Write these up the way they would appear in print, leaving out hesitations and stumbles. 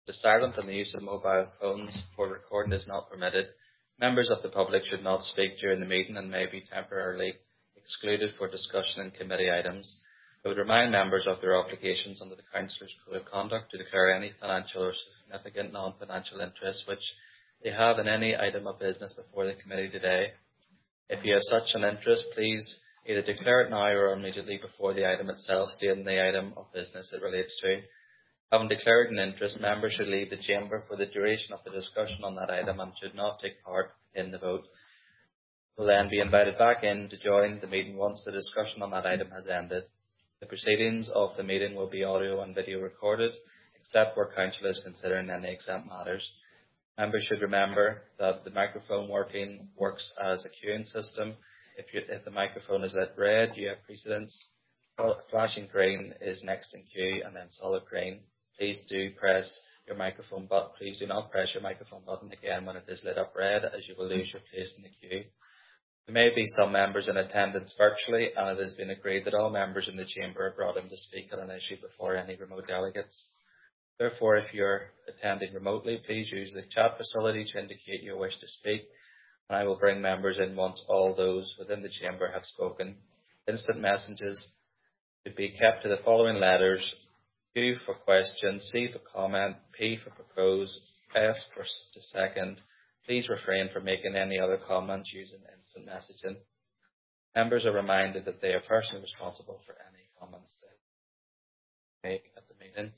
The silent and the use of mobile phones for recording is not permitted. Members of the public should not speak during the meeting and may be temporarily excluded for discussion in committee items. I would remind members of their obligations under the Councillors' Code of Conduct to declare any financial or significant non-financial interest which they have in any item of business before the committee today. If you have such an interest, please either declare it now or immediately before the item itself, stating the item of business it relates to. Having declared an interest, members should leave the chamber for the duration of the discussion on that item and should not take part in the vote. Will then be invited back in to join the meeting once the discussion on that item has ended. The proceedings of the meeting will be audio and video recorded, except where council is considering any exempt matters. Members should remember that the microphone works as a queuing system. If the microphone is lit red, you have precedence. Flashing green is next in queue, and then solid green. Please do press your microphone button. Please do not press your microphone button again when it is lit up red, as you will lose your place in the queue. There may be some members in attendance virtually, and it has been agreed that all members in the chamber are brought in to speak on an issue before any remote delegates. Therefore, if you're attending remotely, please use the chat facility to indicate your wish to speak, and I will bring members in once all those within the chamber have spoken. Instant messages should be kept to the following letters: Q for question, C for comment, P for propose, S for to second. Please refrain from making any other comments using instant messaging. Members are reminded that they are personally responsible for any comments they make at the meeting.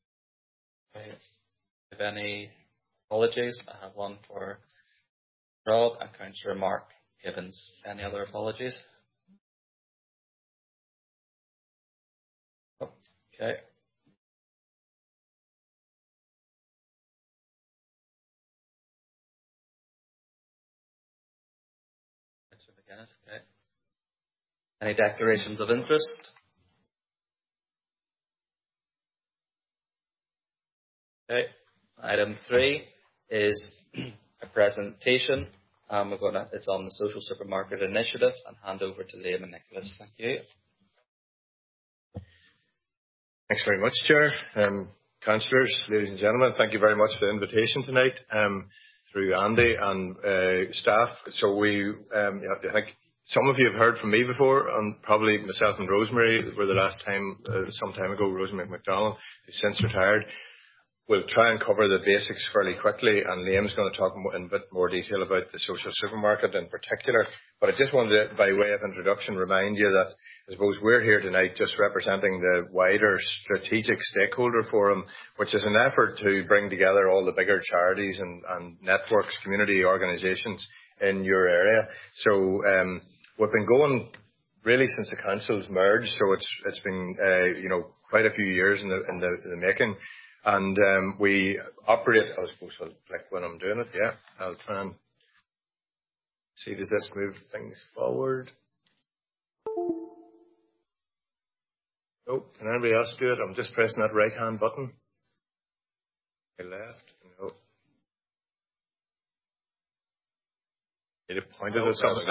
If any apologies, I have one for Rob and Councillor Mark Gibbons. Any other apologies? Okay. Okay. Any declarations of interest? Okay. Item 3 is a presentation. It's on the Social Supermarket Initiative, and hand over to Liam and Nicholas. Thank you. Thanks very much, Chair. Councillors, ladies and gentlemen, thank you very much for the invitation tonight. Through Andy and staff. So I think some of you have heard from me before, and probably myself and Rosemary were the last time, some time ago, Rosemary McDonald, who's since retired. We'll try and cover the basics fairly quickly, and Liam's going to talk in a bit more detail about the social supermarket in particular. But I just wanted to, by way of introduction, remind you that I suppose we're here tonight just representing the wider strategic stakeholder forum, which is an effort to bring together all the bigger charities and networks, community organisations in your area. So we've been going really since the council's merged, so it's been quite a few years in the making. And we operate, I suppose I'll click when I'm doing it, yeah. I'll try and see, does this move things forward? Oh, can anybody else do it? I'm just pressing that right hand button. Okay, left, no. Need it pointed at something.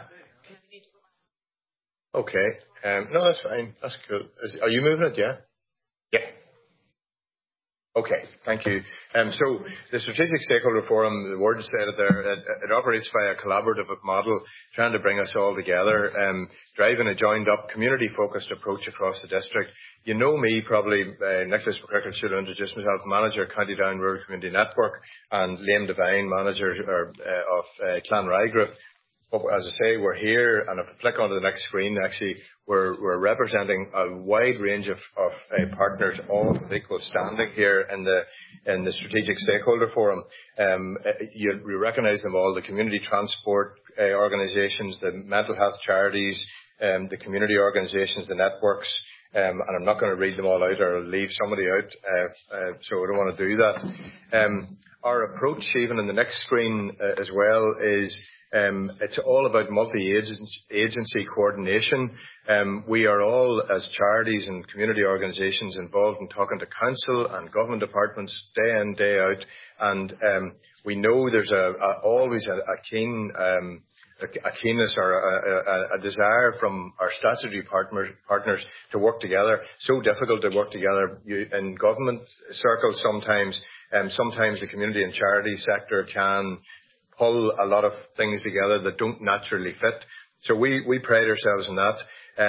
Okay, no, that's fine, that's cool. Are you moving it, yeah? Yeah. Okay, thank you. So the Strategic Stakeholder Forum, the word said it there, it operates via a collaborative model, trying to bring us all together, driving a joined-up, community-focused approach across the district. You know me, probably, Nicholas McCrickett should introduce myself, Manager, County Down Rural Community Network, and Liam Devine, Manager of Clanrye Group. But as I say, we're here, and if I flick onto the next screen, actually, we're representing a wide range of partners, all with equal standing here in the Strategic Stakeholder Forum. You recognise them all: the community transport organisations, the mental health charities, the community organisations, the networks. And I'm not going to read them all out or leave somebody out, so I don't want to do that. Our approach, even in the next screen as well, is it's all about multi-agency coordination. We are all, as charities and community organisations, involved in talking to council and government departments day in, day out. And we know there's always a keen a keenness or a desire from our statutory partners to work together. So difficult to work together in government circles sometimes. Sometimes the community and charity sector can pull a lot of things together that don't naturally fit. So we pride ourselves in that.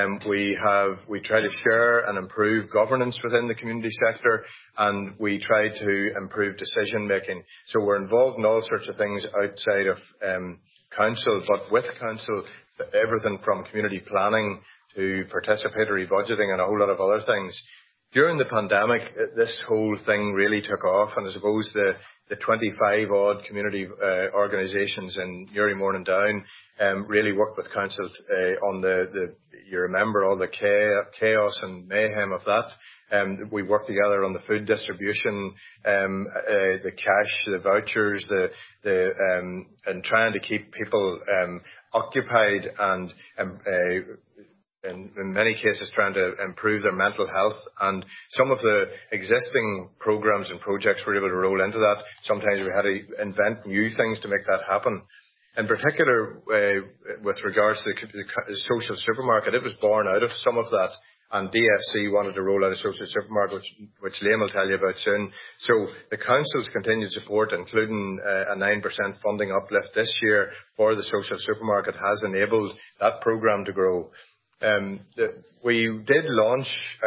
We try to share and improve governance within the community sector, and we try to improve decision making. So we're involved in all sorts of things outside of council, but with council, everything from community planning to participatory budgeting and a whole lot of other things. During the pandemic, this whole thing really took off, and I suppose the 25 odd community organisations in Newry, Mourne and Down really worked with council on you remember all the chaos and mayhem of that. We worked together on the food distribution, the cash, the vouchers, and trying to keep people occupied and in many cases trying to improve their mental health. And some of the existing programs and projects were able to roll into that. Sometimes we had to invent new things to make that happen. In particular, with regards to the social supermarket, it was born out of some of that. And DFC wanted to roll out a social supermarket, which Liam will tell you about soon. So the council's continued support, including a 9% funding uplift this year for the social supermarket, has enabled that programme to grow. We did launch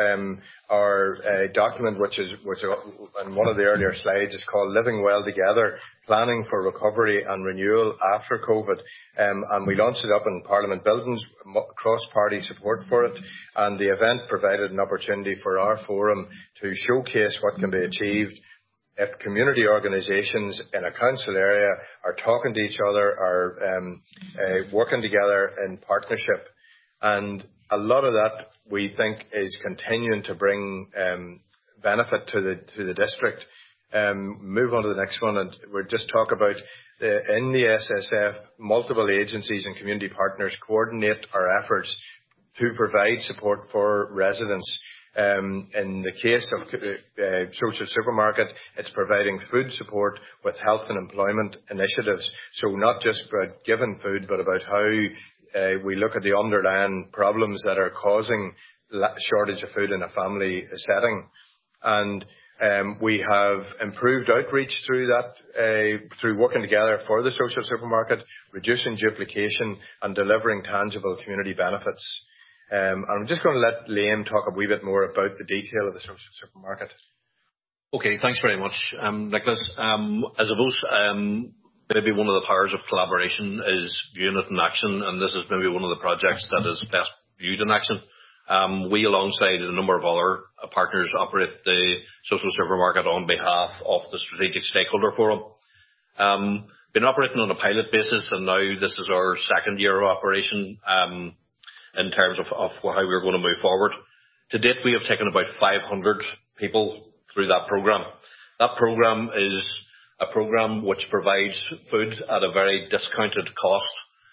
our document, which on one of the earlier slides is called Living Well Together, Planning for Recovery and Renewal After COVID. And we launched it up in Parliament buildings, cross-party support for it. And the event provided an opportunity for our forum to showcase what can be achieved if community organisations in a council area are talking to each other, are working together in partnership. And a lot of that, we think, is continuing to bring benefit to the district. Move on to the next one, and we'll just talk about in the SSF, multiple agencies and community partners coordinate our efforts to provide support for residents. In the case of social supermarket, it's providing food support with health and employment initiatives. So not just about giving food, but about how we look at the underlying problems that are causing shortage of food in a family setting. And we have improved outreach through that, through working together for the social supermarket, reducing duplication and delivering tangible community benefits. I'm just going to let Liam talk a wee bit more about the detail of the social supermarket. Okay, thanks very much, Nicholas. I suppose maybe one of the powers of collaboration is viewing it in action, and this is maybe one of the projects that is best viewed in action. We, alongside a number of other partners, operate the social supermarket on behalf of the Strategic Stakeholder Forum. Been operating on a pilot basis, and now this is our second year of operation in terms of how we're going to move forward. To date, we have taken about 500 people through that program. That program is a program which provides food at a very discounted cost,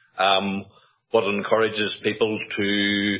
but encourages people to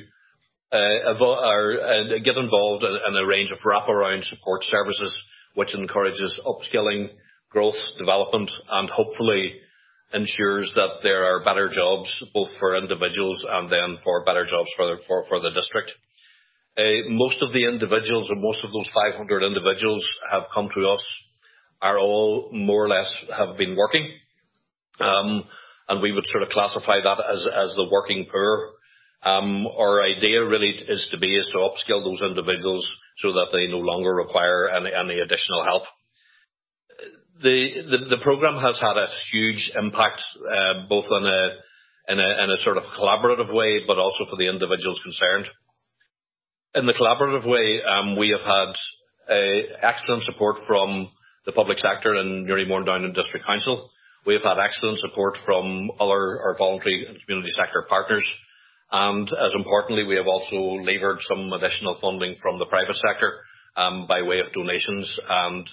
get involved in a range of wraparound support services, which encourages upskilling, growth, development, and hopefully ensures that there are better jobs both for individuals and then for better jobs for the district. Most of the individuals, and most of those 500 individuals have come to us, are all more or less have been working. And we would sort of classify that as the working poor. Our idea really is to upskill those individuals so that they no longer require any additional help. The program has had a huge impact, both in a sort of collaborative way, but also for the individuals concerned. In the collaborative way, we have had excellent support from the public sector in Newry, Mourne, Down and District Council. We have had excellent support from our voluntary and community sector partners. And as importantly, we have also levered some additional funding from the private sector by way of donations and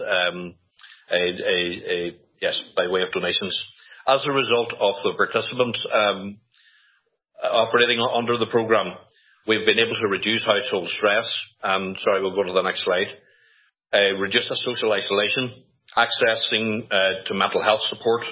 by way of donations. As a result of the participants operating under the programme, we've been able to reduce household stress. We'll go to the next slide. Reduce the social isolation, accessing to mental health support,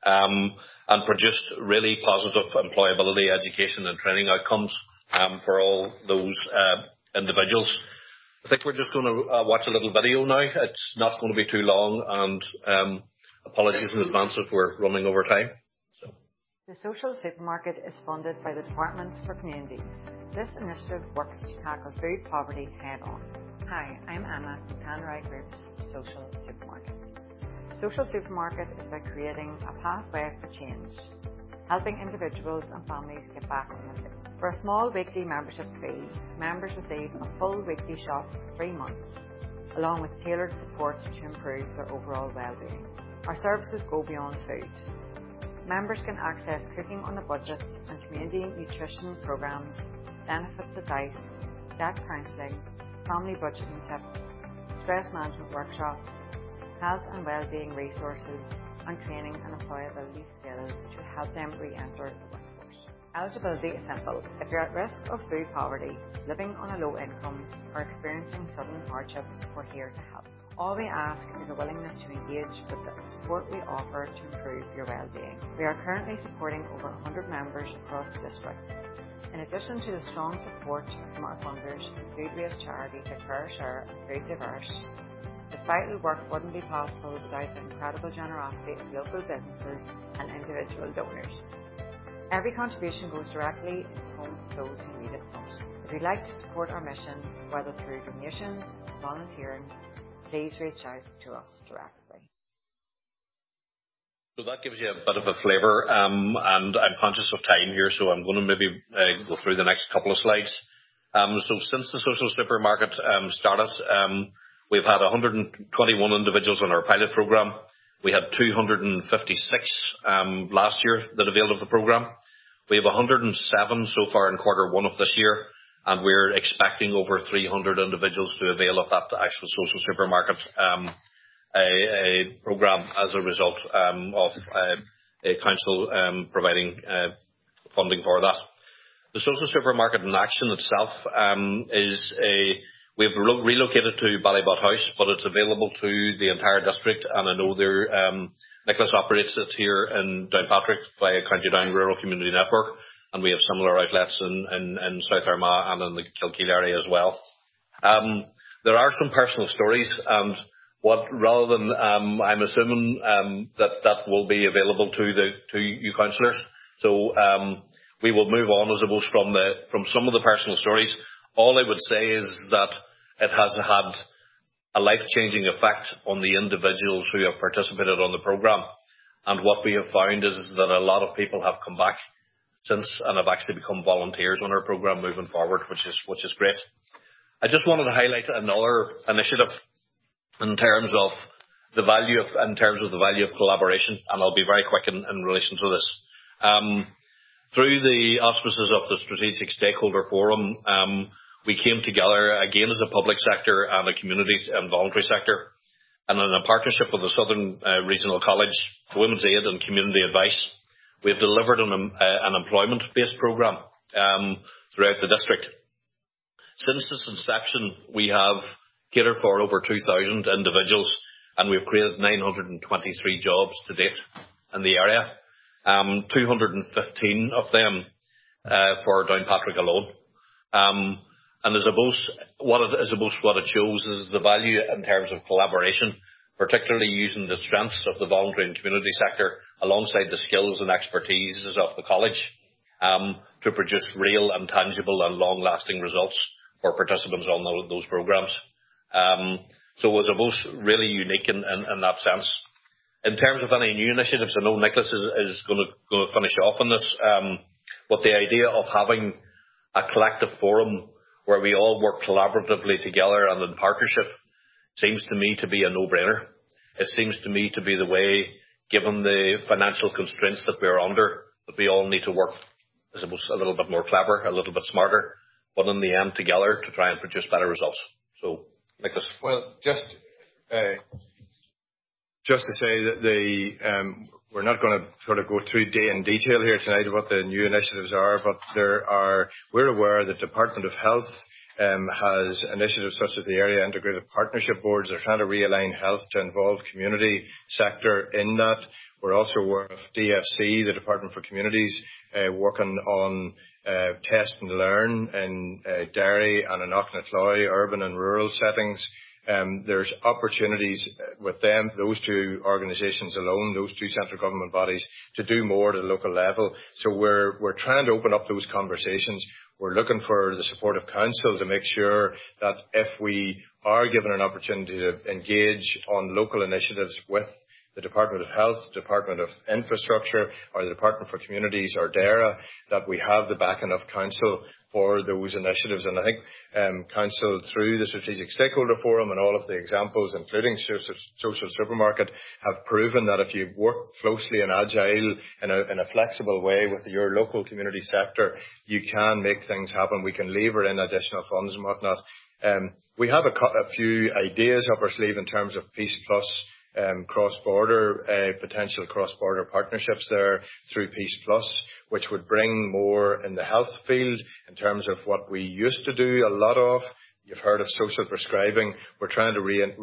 and produced really positive employability, education and training outcomes for all those individuals. I think we're just going to watch a little video now. It's not going to be too long, and apologies in advance if we're running over time. The Social Supermarket is funded by the Department for Communities. This initiative works to tackle food poverty head-on. Hi, I'm Emma from Tanrai Group's Social Supermarket. The Social Supermarket is about creating a pathway for change, helping individuals and families get back on their feet. For a small weekly membership fee, members receive a full weekly shop for 3 months, along with tailored support to improve their overall well-being. Our services go beyond food. Members can access cooking on a budget and community nutrition programs, benefits advice, debt counselling, family budgeting tips, stress management workshops, health and well-being resources, and training and employability skills to help them re-enter the workforce. Eligibility is simple. If you're at risk of food poverty, living on a low income, or experiencing sudden hardship, we're here to help. All we ask is a willingness to engage with the support we offer to improve your well-being. We are currently supporting over 100 members across the district. In addition to the strong support from our funders and food waste charities like Fair Share and Food Diverse, this vital work wouldn't be possible without the incredible generosity of local businesses and individual donors. Every contribution goes directly into the homes of those who need it most. If you'd like to support our mission, whether through donations or volunteering, please reach out to us directly. So that gives you a bit of a flavour, and I'm conscious of time here, so I'm going to maybe go through the next couple of slides. So since the Social Supermarket started, we've had 121 individuals in our pilot programme. We had 256 last year that availed of the programme. We have 107 so far in Q1 of this year, and we're expecting over 300 individuals to avail of that actual Social Supermarket a programme as a result of a council providing funding for that. The Social Supermarket in action itself we've relocated to Ballybot House, but it's available to the entire district, and I know Nicholas operates it here in Downpatrick via County Down Rural Community Network, and we have similar outlets in South Armagh and in the Kilkeel area as well. There are some personal stories, and rather than I'm assuming that will be available to you councillors. So we will move on, I suppose, from some of the personal stories. All I would say is that it has had a life-changing effect on the individuals who have participated on the programme. And what we have found is that a lot of people have come back since and have actually become volunteers on our programme moving forward, which is great. I just wanted to highlight another initiative in terms of the value of collaboration, and I'll be very quick in relation to this. Through the auspices of the Strategic Stakeholder Forum, we came together again as a public sector and a community and voluntary sector, and in a partnership with the Southern Regional College, Women's Aid and Community Advice, we have delivered an employment-based programme throughout the district. Since its inception, we have catered for over 2,000 individuals, and we've created 923 jobs to date in the area. 215 of them for Downpatrick alone. And what it shows is the value in terms of collaboration, particularly using the strengths of the voluntary and community sector alongside the skills and expertise of the college to produce real and tangible and long-lasting results for participants on those programmes. So it was really unique in that sense. In terms of any new initiatives, I know Nicholas is going to finish off on this, but the idea of having a collective forum where we all work collaboratively together and in partnership seems to me to be a no-brainer. It seems to me to be the way, given the financial constraints that we're under, that we all need to work, I suppose, a little bit more clever, a little bit smarter, but in the end together to try and produce better results. So, Nicholas. Well, just to say that we're not going to sort of go through in detail here tonight what the new initiatives are, but we're aware that Department of Health has initiatives such as the Area Integrated Partnership Boards. They're trying to realign health to involve community sector in that. We're also aware of DFC, the Department for Communities, working on test and learn in Derry and in Knocknatloy, urban and rural settings. There's opportunities with them, those two organisations alone, those two central government bodies, to do more at a local level. So we're trying to open up those conversations. We're looking for the support of council to make sure that if we are given an opportunity to engage on local initiatives with the Department of Health, Department of Infrastructure, or the Department for Communities, or DAERA, that we have the backing of council for those initiatives. And I think council, through the Strategic Stakeholder Forum and all of the examples, including Social Supermarket, have proven that if you work closely and agile in a flexible way with your local community sector, you can make things happen. We can lever in additional funds and whatnot. We have a few ideas up our sleeve in terms of Peace Plus, cross-border, potential cross-border partnerships there through Peace Plus, which would bring more in the health field in terms of what we used to do a lot of. You've heard of social prescribing. We're trying to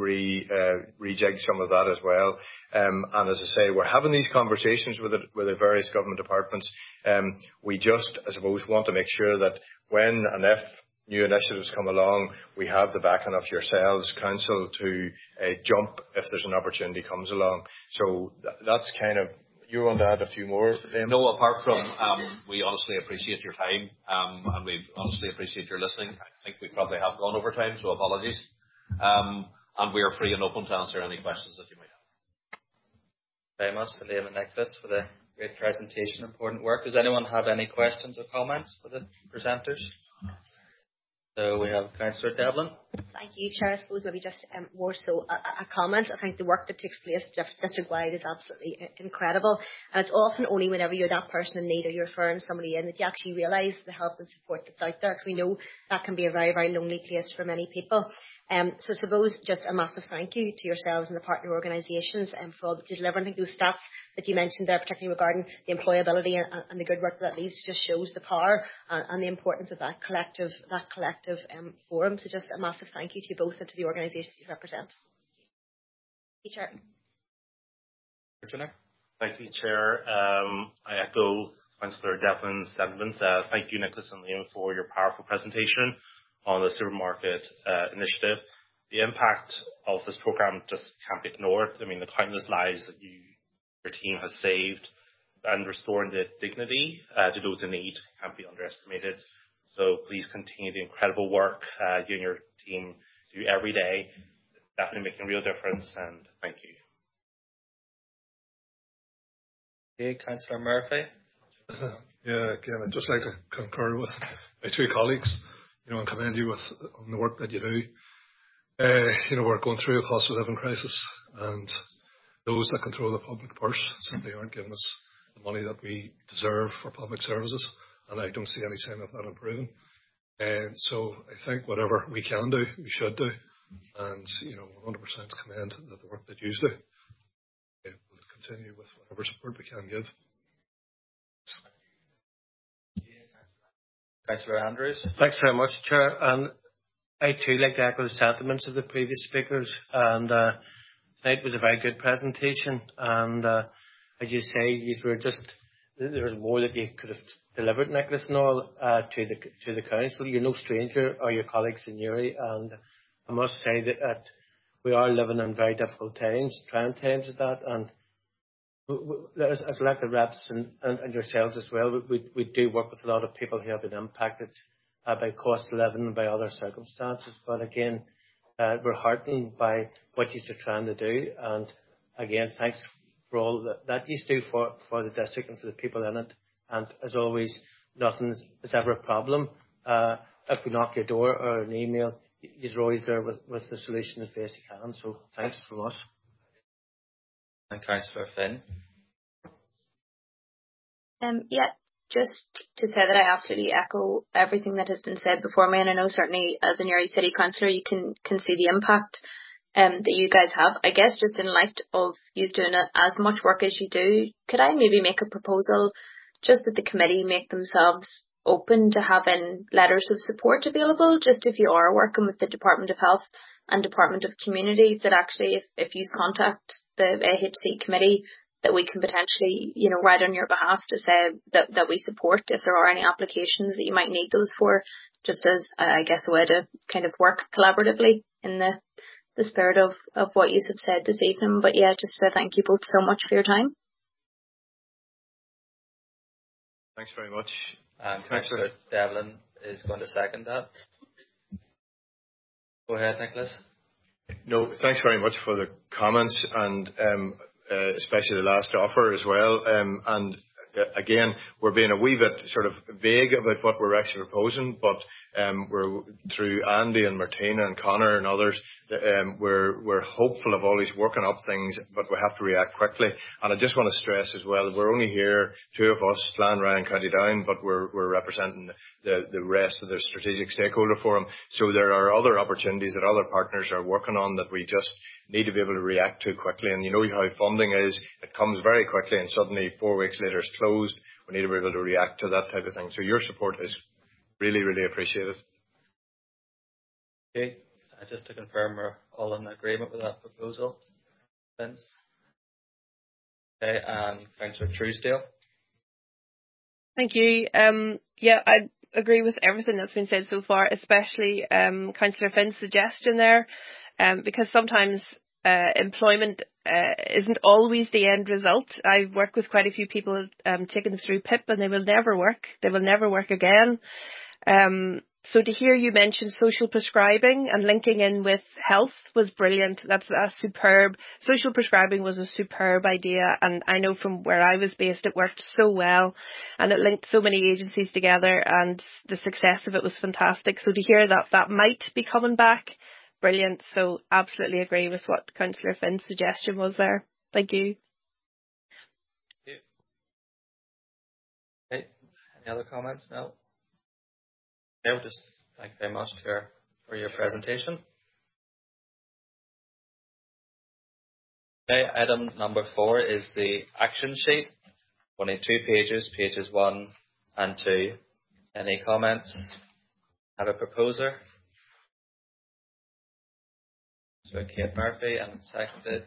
rejig some of that as well. And as I say, we're having these conversations with the various government departments. We just, I suppose, want to make sure that when and if new initiatives come along, we have the backing of yourselves, council, to jump if there's an opportunity comes along. So that's kind of, you want to add a few more, Liam? No, apart from, we honestly appreciate your time, and we honestly appreciate your listening. I think we probably have gone over time, so apologies. And we are free and open to answer any questions that you might have. Very much to Liam and Nicholas for the great presentation, important work. Does anyone have any questions or comments for the presenters? So we have Councillor Devlin. Thank you, Chair. I suppose maybe just more so a comment. I think the work that takes place district-wide is absolutely incredible. And it's often only whenever you're that person in need or you're referring somebody in that you actually realise the help and support that's out there. Because we know that can be a very, very lonely place for many people. So I suppose just a massive thank you to yourselves and the partner organisations for all that you deliver. I think those stats that you mentioned there, particularly regarding the employability and the good work that leads, just shows the power and the importance of that collective forum. So just a massive thank you to you both and to the organisations you represent. Thank you, Chair. Thank you, Chair. I echo Councillor Devlin's sentiments. Thank you, Nicholas and Liam, for your powerful presentation on the supermarket initiative. The impact of this programme just can't be ignored. I mean, the countless lives that your team has saved and restoring the dignity to those in need can't be underestimated. So please continue the incredible work you and your team do every day. Definitely making a real difference, and thank you. Okay, Councillor Murphy. Yeah, again, I'd just like to concur with my two colleagues, and commend you on the work that you do. We're going through a cost of living crisis, and those that control the public purse simply aren't giving us the money that we deserve for public services, and I don't see any sign of that improving. And so I think whatever we can do, we should do, and 100% commend the work that you do. We'll continue with whatever support we can give. Councillor Andrews. Thanks very much, Chair. And I too like to echo the sentiments of the previous speakers. And tonight was a very good presentation. And as you say, there was more that you could have delivered, Nicholas and all, to the council. You're no stranger, or your colleagues in Uri. And I must say that we are living in very difficult times, trying times at that. And as elected reps and yourselves as well, we do work with a lot of people who have been impacted by cost of living and by other circumstances. But again, we're heartened by what you're trying to do. And again, thanks for all that you do for the district and for the people in it. And as always, nothing is ever a problem. If we knock your door or an email, you're always there with the solution as best you can. So thanks from us. And Councillor Finn. Yeah, just to say that I absolutely echo everything that has been said before me, and I know certainly as a Newry City Councillor you can see the impact that you guys have. I guess just in light of you doing as much work as you do, could I maybe make a proposal just that the committee make themselves open to having letters of support available, just if you are working with the Department of Health and Department of Communities, that actually if you contact the AHC committee, that we can potentially, write on your behalf to say that we support if there are any applications that you might need those for, just as, I guess, a way to kind of work collaboratively in the spirit of what you have said this evening. But yeah, just to thank you both so much for your time. Thanks very much. Councillor Devlin is going to second that. Go ahead, Nicholas. No, thanks very much for the comments and especially the last offer as well. And again, we're being a wee bit sort of vague about what we're actually proposing, but we're through Andy and Martina and Connor and others, we're hopeful of always working up things, but we have to react quickly. And I just want to stress as well, we're only here, two of us, Clanryan, County Down, but we're representing the rest of the strategic stakeholder forum. So there are other opportunities that other partners are working on that we just need to be able to react to quickly. And you know how funding is, it comes very quickly and suddenly 4 weeks later it's closed. We need to be able to react to that type of thing. So your support is really, really appreciated. Okay, just to confirm, we're all in agreement with that proposal. Vince? Okay, and Councillor Truesdale? Thank you. Yeah, I agree with everything that's been said so far, especially Councillor Finn's suggestion there, because sometimes employment isn't always the end result. I've worked with quite a few people taken through PIP and they will never work. They will never work again. So to hear you mention social prescribing and linking in with health was brilliant. That's superb. Social prescribing was a superb idea, and I know from where I was based it worked so well and it linked so many agencies together and the success of it was fantastic. So to hear that might be coming back, brilliant. So absolutely agree with what Councillor Finn's suggestion was there. Thank you. Okay. Any other comments? No? Okay, we'll just thank you very much, Claire, for your presentation. Okay, item number 4 is the action sheet. Only 2 pages, pages 1 and 2. Any comments? Have a proposer? So Kate Murphy and seconded.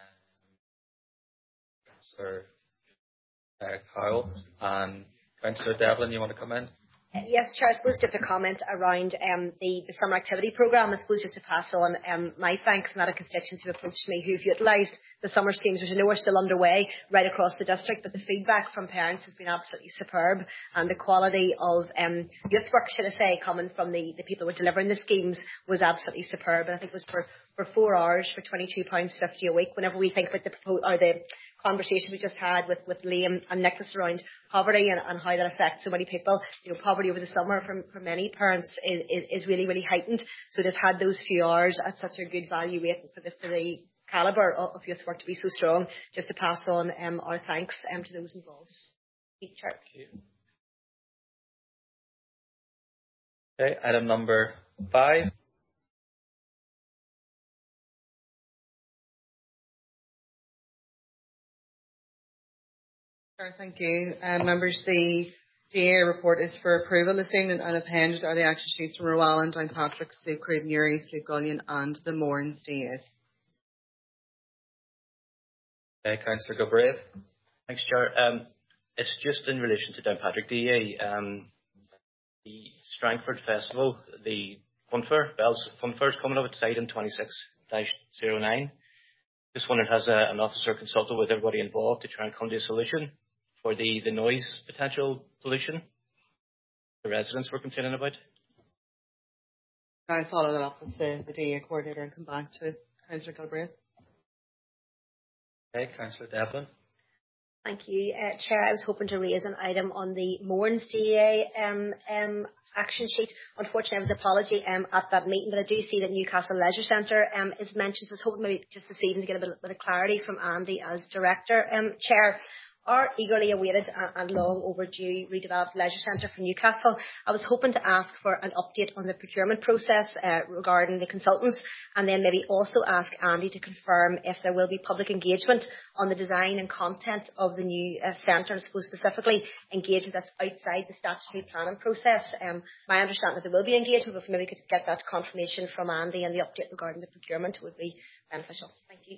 Councillor Kyle and Councillor Devlin, you want to come in? Yes, Chair, I suppose just a comment around the summer activity programme. I suppose just to pass on my thanks from that constituents who approached me who've utilised the summer schemes, which I know are still underway right across the district, but the feedback from parents has been absolutely superb, and the quality of youth work, should I say, coming from the people who were delivering the schemes was absolutely superb. And I think it was for 4 hours for £22.50 a week. Whenever we think about the conversation we just had with Liam and Nicholas around poverty and how that affects so many people, poverty over the summer for many parents is really, really heightened. So they've had those few hours at such a good value rate for the calibre of youth work to be so strong. Just to pass on our thanks to those involved. Thank you. Okay, item number 5. Thank you. Members, the DA report is for approval this evening, and appended are the action sheets from Rowan, Downpatrick, Slieve Craigen, Uri, Slieve Gullion and the Mournes DAs. Okay, Councillor Galbraith. Thanks, Chair. It's just in relation to Downpatrick DA. The Strangford Festival, the Funfair, Bell's Funfair is coming up at item 26-09. Just wondering, has an officer consulted with everybody involved to try and come to a solution for the noise potential pollution the residents were complaining about? I'll follow that up with the DA coordinator and come back to Councillor Galbraith. Okay, Councillor Devlin. Thank you, Chair. I was hoping to raise an item on the Mournes DA action sheet. Unfortunately, I was apology at that meeting, but I do see that Newcastle Leisure Centre is mentioned. So I was hoping maybe just this evening to get a bit of clarity from Andy as Director. Chair, Our eagerly awaited and long overdue redeveloped leisure centre for Newcastle. I was hoping to ask for an update on the procurement process regarding the consultants, and then maybe also ask Andy to confirm if there will be public engagement on the design and content of the new centre, and I suppose specifically engagement that's outside the statutory planning process. My understanding that there will be engagement, but if maybe we could get that confirmation from Andy, and the update regarding the procurement would be beneficial. Thank you.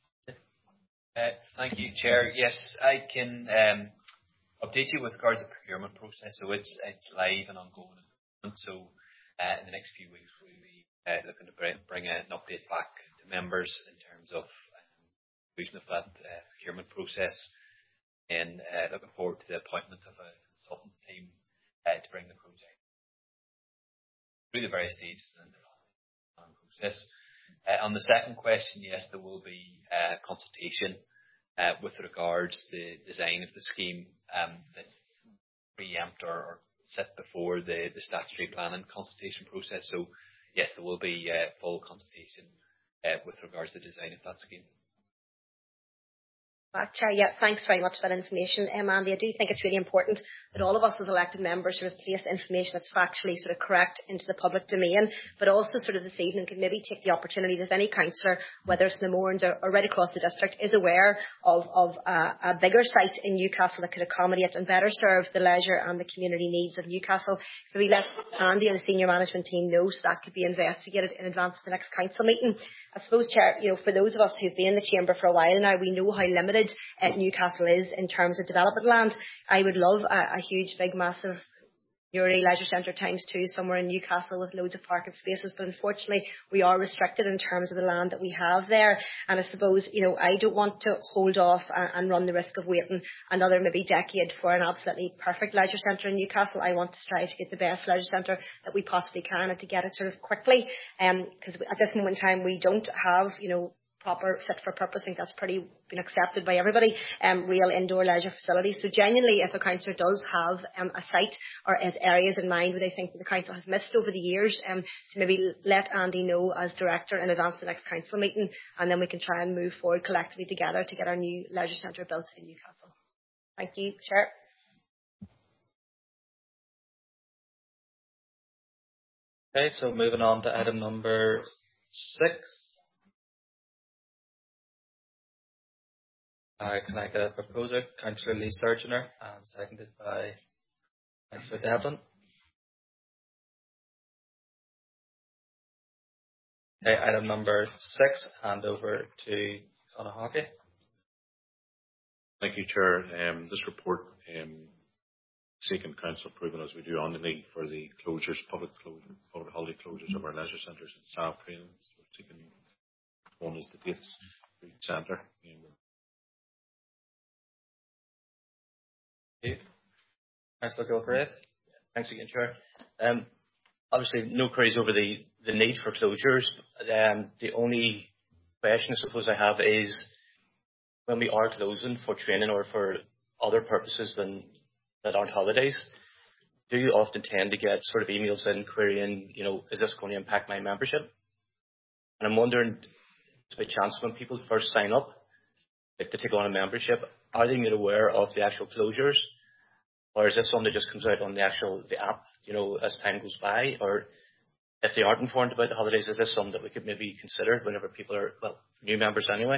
Thank you, Chair. Yes, I can update you with regards to the procurement process. So it's live and ongoing. So in the next few weeks, we'll be looking to bring an update back to members in terms of conclusion of that procurement process, and looking forward to the appointment of a consultant team to bring the project through the various stages in the planning process. On the second question, yes, there will be consultation with regards to the design of the scheme that preempt or sit before the statutory planning consultation process. So yes, there will be full consultation with regards to the design of that scheme. Chair, yeah, thanks very much for that information, Andy. I do think it's really important that all of us as elected members sort of place information that's factually sort of correct into the public domain, but also sort of this evening could maybe take the opportunity that if any councillor, whether it's in the Mournes or right across the district, is aware of a bigger site in Newcastle that could accommodate and better serve the leisure and the community needs of Newcastle. So we let Andy and the senior management team know, so that could be investigated in advance of the next council meeting. I suppose, Chair, for those of us who've been in the chamber for a while now, we know how limited Newcastle is in terms of development land. I would love a huge, big, massive Newry Leisure Centre ×2 somewhere in Newcastle with loads of parking spaces, but unfortunately we are restricted in terms of the land that we have there. And I suppose, I don't want to hold off and run the risk of waiting another maybe decade for an absolutely perfect leisure centre in Newcastle. I want to strive to get the best leisure centre that we possibly can, and to get it sort of quickly, because at this moment in time we don't have, proper fit for purpose. I think that's pretty been accepted by everybody. Real indoor leisure facilities. So genuinely, if a councillor does have a site or areas in mind where they think that the council has missed over the years, to maybe let Andy know as director in advance of the next council meeting, and then we can try and move forward collectively together to get our new leisure centre built in Newcastle. Thank you, Chair. Okay, so moving on to item number 6. Can I get a proposer? Councillor Lee Surgeoner, and seconded by Councillor Devlin. Okay, item number 6, hand over to Conor Hockey. Thank you, Chair. This report seeking council approval, as we do annually, for the closures, public holiday closures of our leisure centres and staff training. So we're seeking, one is the Gates Centre. Councillor Gilbraith. Thanks again, Chair. Obviously, no queries over the need for closures. The only question I suppose I have is, when we are closing for training or for other purposes that aren't holidays, do you often tend to get sort of emails in querying, is this going to impact my membership? And I'm wondering, by chance, when people first sign up, like to take on a membership, are they made aware of the actual closures? Or is this something that just comes out on the app, as time goes by? Or if they aren't informed about the holidays, is this something that we could maybe consider whenever people are, new members anyway?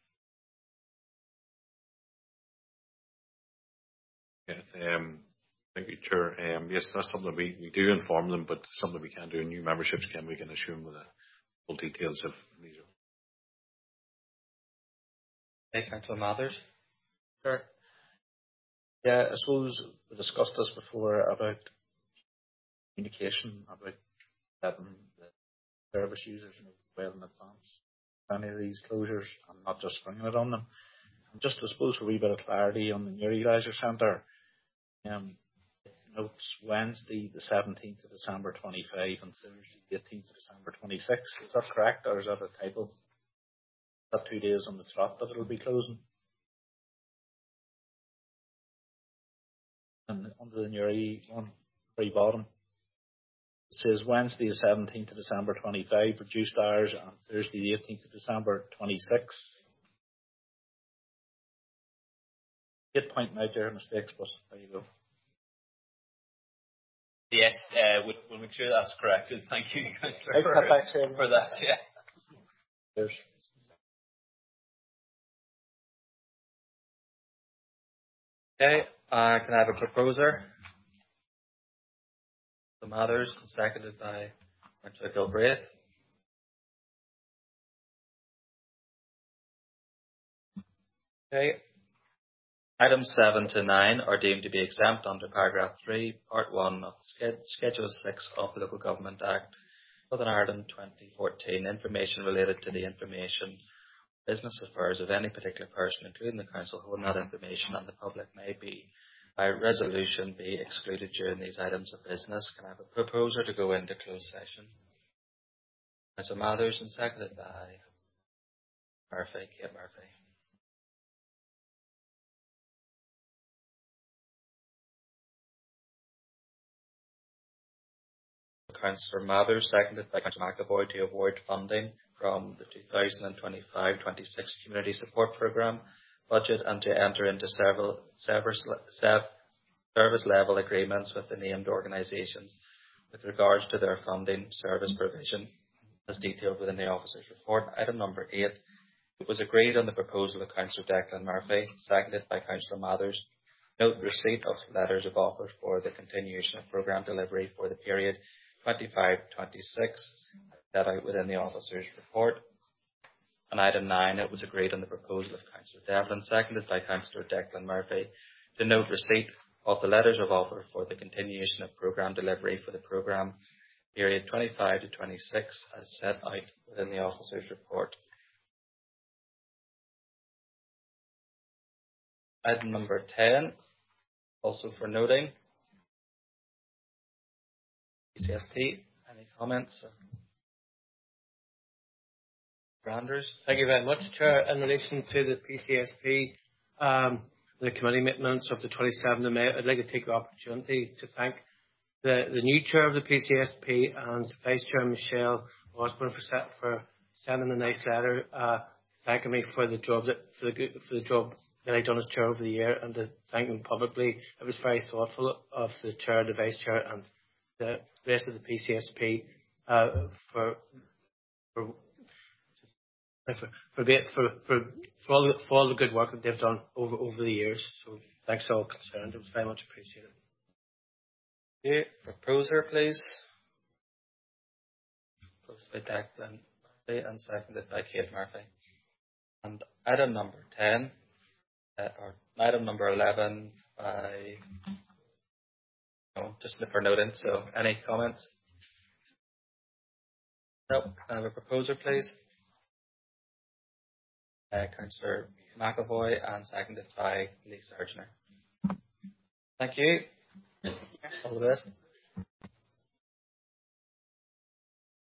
Thank you, Chair. Yes, that's something we do inform them, but something we can do in new memberships, we can assure them with the full details of these. Okay, Councillor Mathers. Sure. Yeah, I suppose we discussed this before about communication, about letting the service users know well in advance any of these closures and not just springing it on them. And just, I suppose, for a wee bit of clarity on the Newry Leisure Centre, notes Wednesday the 17th of December 25 and Thursday the 18th of December 26. Is that correct, or is that a typo? Is that 2 days on the trot that it'll be closing? And under the Newry one, very bottom, it says Wednesday the 17th of December 25, reduced hours, and Thursday the 18th of December 26. hate pointing out your mistakes, but there you go. Yes, we'll make sure that's corrected. Thank you, Councillor, for that. Yeah. Cheers. Okay, can I have a proposer? The Mathers, seconded by Councillor Gilbraith. Okay. Items 7 to 9 are deemed to be exempt under paragraph 3, part 1 of Schedule 6 of the Local Government Act, Northern Ireland 2014. Information related to the information business affairs of any particular person, including the council, holding that information and the public may be, by resolution, be excluded during these items of business. Can I have a proposer to go into closed session? Councillor Mathers, and seconded by Kate Murphy. Councillor Mathers, seconded by Councillor McAvoy, to award funding from the 2025-26 Community Support Programme budget and to enter into several service level agreements with the named organisations with regards to their funding service provision as detailed within the officer's report. Item number 8. It was agreed on the proposal of Councillor Declan Murphy, seconded by Councillor Mathers. Note receipt of letters of offer for the continuation of programme delivery for the period 25-26 set out within the officer's report. And item 9, it was agreed on the proposal of Councillor Devlin, seconded by Councillor Declan Murphy, to note receipt of the letters of offer for the continuation of programme delivery for the programme period 25 to 26 as set out within the officer's report. Item number 10, also for noting, PCSP. Any comments? Branders? Thank you very much, Chair. In relation to the PCSP, the committee minutes of the 27th of May, I'd like to take the opportunity to thank the new Chair of the PCSP and Vice Chair Michelle Osborne for sending a nice letter thanking me for the job that I've done as Chair over the year, and to thank them publicly. It was very thoughtful of the Chair, the Vice Chair and the rest of the PCSP for all the good work that they've done over the years. So thanks to all concerned. It was very much appreciated. Okay, proposer, please. Proposed by Declan Murphy and seconded by Kate Murphy. And item number 10, or item number 11 by, just for noting. So any comments? Nope. Can I have a proposer, please? Councillor McAvoy and seconded by Lisa Urgner. Thank you. All the best.